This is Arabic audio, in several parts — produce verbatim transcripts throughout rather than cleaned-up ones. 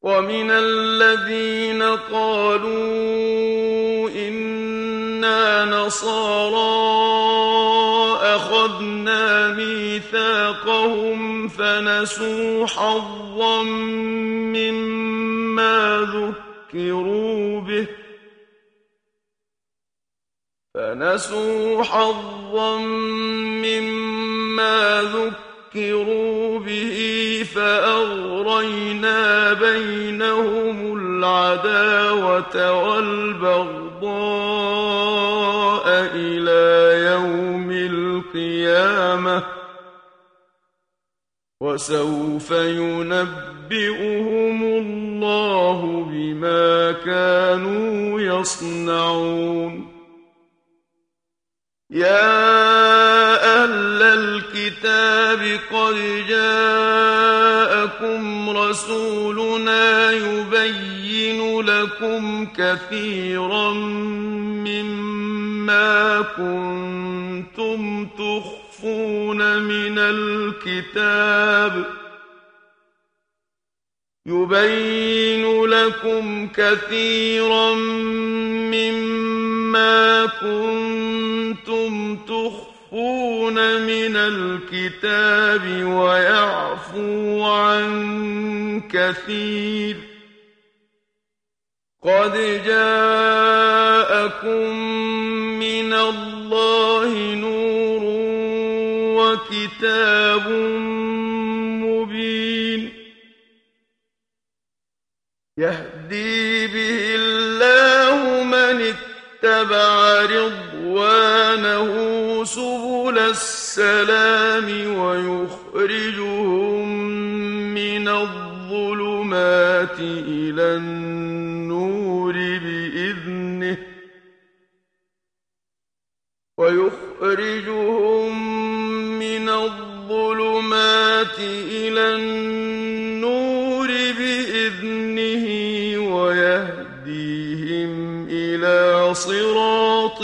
ومن الذين قالوا إنا نصارى أخذنا ميثاقهم فنسوا حظا مما ذكروا به فنسوا حظا مما ذكروا به فأغرينا بينهم العداوة والبغضاء إلى يوم القيامة وسوف ينبئهم الله بما كانوا يصنعون. يا أهل الكتاب قد جاءكم رسولنا يبين لكم كثيرا مما كنتم تخفون من الكتاب يبين لكم كثيرا مما كنتم تخفون من الكتاب ويعفو عن كثير. قد جاءكم من الله نور وكتاب مبين يهدي به الله من اتبع رضوانه سبل السلام ويخرجهم من الظلمات إلى النور بإذنه ويخرجهم من الظلمات إلى النور بإذنه ويهديهم إلى صراط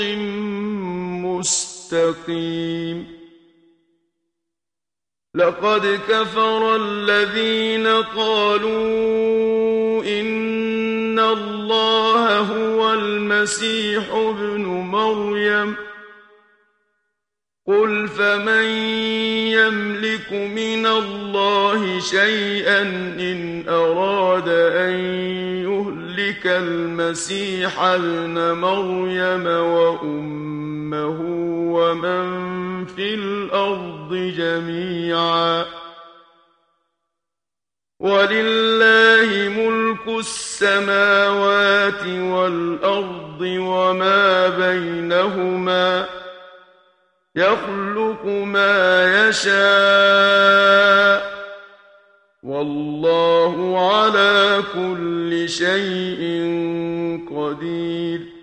مستقيم. لقد كفر الذين قالوا إن الله هو المسيح ابن مريم قل فمن يملك من الله شيئا إن أراد أن يهلك المسيح ابن مريم وأمه ومن في الأرض جميعا ولله ملك السماوات والأرض وما بينهما يخلق ما يشاء والله على كل شيء قدير.